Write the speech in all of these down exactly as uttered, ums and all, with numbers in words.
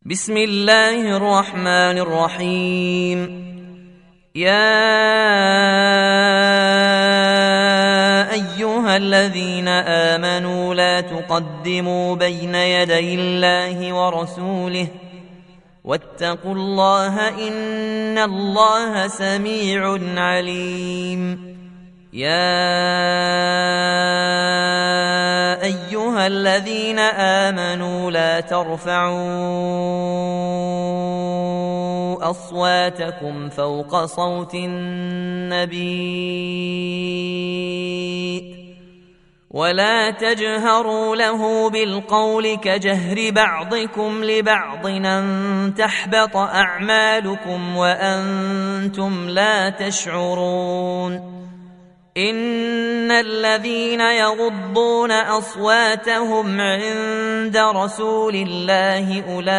بسم الله الرحمن الرحيم. يا أيها الذين آمنوا لا تقدموا بين يدي الله ورسوله واتقوا الله إن الله سميع عليم. يا أيها الذين آمنوا لا ترفعوا أصواتكم فوق صوت النبي ولا تجهروا له بالقول كجهر بعضكم لبعض أن تحبط أعمالكم وأنتم لا تشعرون. إن الذين يغضون أصواتهم عند رسول الله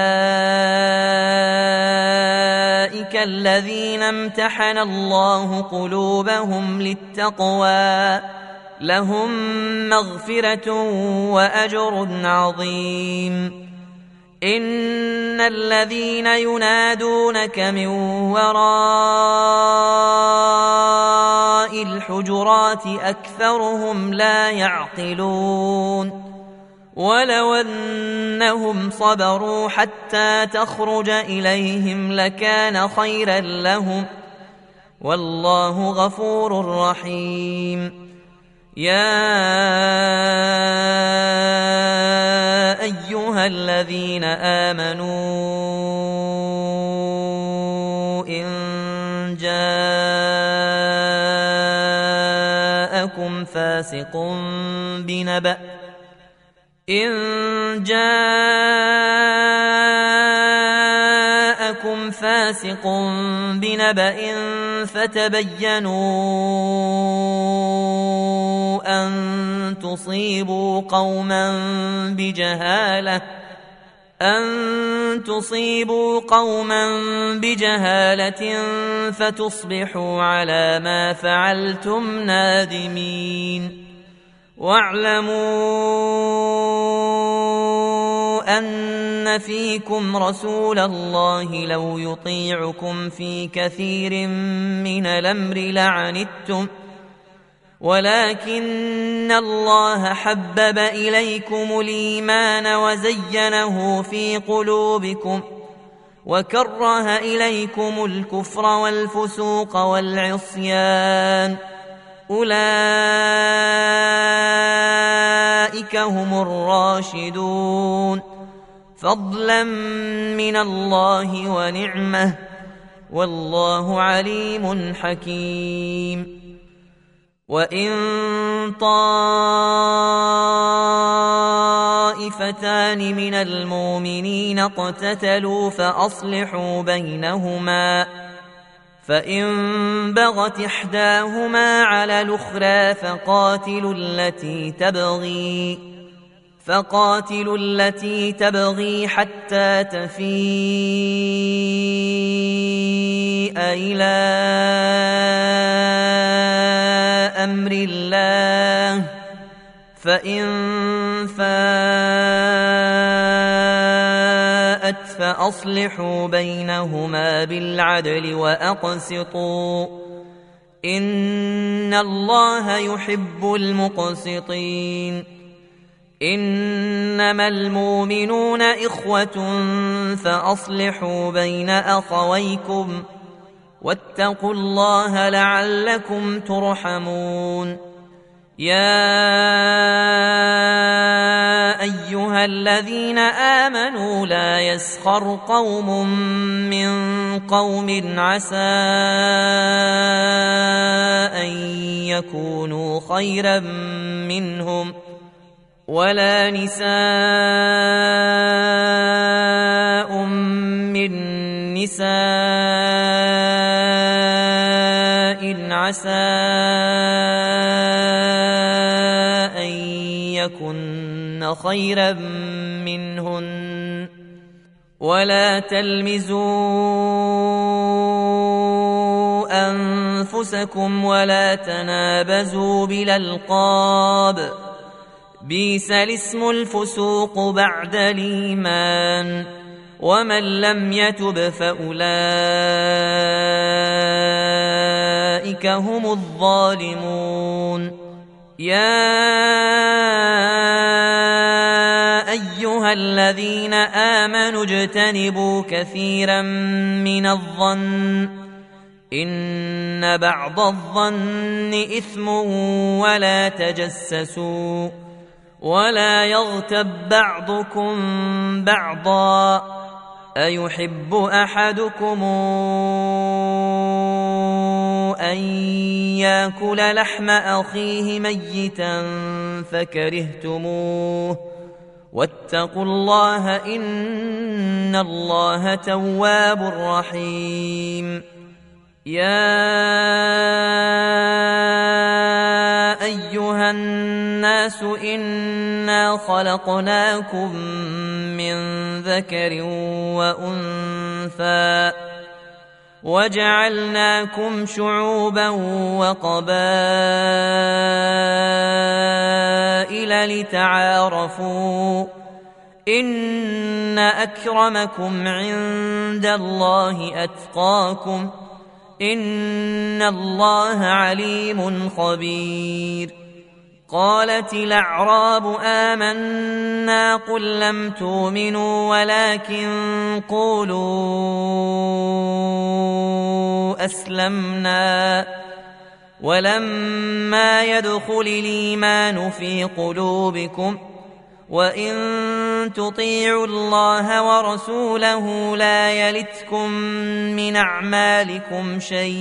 أولئك الذين امتحن الله قلوبهم للتقوى لهم مغفرة وأجر عظيم. إن الذين ينادونك من وراء الحجرات أكثرهم لا يعقلون. ولو أنهم صبروا حتى تخرج إليهم لكان خيرا لهم والله غفور رحيم. يا أيها الذين آمنوا إن جاءكم فاسق بنبأ إن جاءكم فاسق بنبأ فتبينوا أن تصيبوا قوما بجهالة أن تصيبوا قوما بجهالة فتصبحوا على ما فعلتم نادمين. واعلموا أن فيكم رسول الله لو يطيعكم في كثير من الأمر لعنتم ولكن الله حبب إليكم الإيمان وزينه في قلوبكم وكره إليكم الكفر والفسوق والعصيان أولئك هم الراشدون فضلا من الله ونعمة والله عليم حكيم. وإن طائفتان من المؤمنين اقتتلوا فأصلحوا بينهما فإن بغت إحداهما على الأخرى فقاتلوا التي تبغي فقاتلوا التي تبغي حتى تفيء إلى أمر الله فإن فاءت فأصلحوا بينهما بالعدل وأقسطوا إن الله يحب المقسطين. إنما المؤمنون إخوة فأصلحوا بين أخويكم واتقوا الله لعلكم ترحمون. يا أيها الذين آمنوا لا يسخر قوم من قوم عسى أن يكونوا خيرا منهم ولا نساء من نساء عسى أن يكن خيرا منهن ولا تلمزوا أنفسكم ولا تنابزوا بالألقاب بئس الاسم الفسوق بعد الإيمان ومن لم يتب فأولئك هم الظالمون يا أيها الذين آمنوا اجتنبوا كثيرا من الظن إن بعض الظن إثم ولا تجسسوا ولا يغتب بعضكم بعضا أيحب أحدكم أن يأكل لحم أخيه ميتا فكرهتموه واتقوا الله إن الله تواب رحيم يا أيها الناس إنا خلقناكم من ذكر وأنثى وجعلناكم شعوبا وقبائل لتعارفوا إن أكرمكم عند الله أتقاكم إن الله عليم خبير قالت الأعراب آمنا قل لم تؤمنوا ولكن قولوا أسلمنا ولما يدخل الإيمان في قلوبكم وإن تطيعوا الله ورسوله لا يلتكم من أعمالكم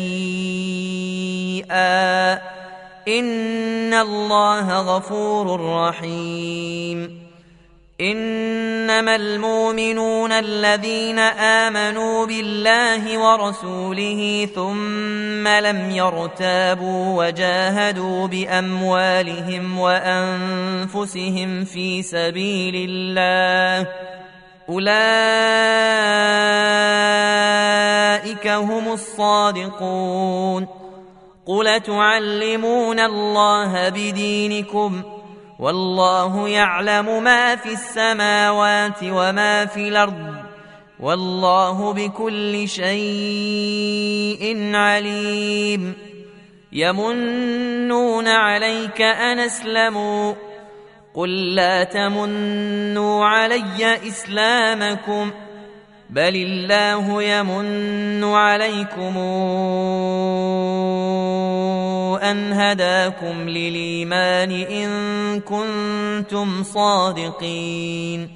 شيئا إن الله غفور رحيم إنما المؤمنون الذين آمنوا بالله ورسوله ثم لم يرتابوا وجاهدوا بأموالهم وأنفسهم في سبيل الله أولئك هم الصادقون قل تعلمون الله بدينكم والله يعلم ما في السماوات وما في الأرض والله بكل شيء عليم يمنون عليك أن أسلموا قل لا تمنوا علي إسلامكم بل الله يمن عليكم أن هداكم للإيمان إن كنتم صادقين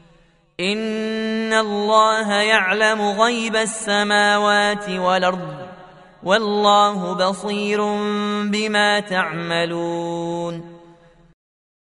إن الله يعلم غيب السماوات والأرض والله بصير بما تعملون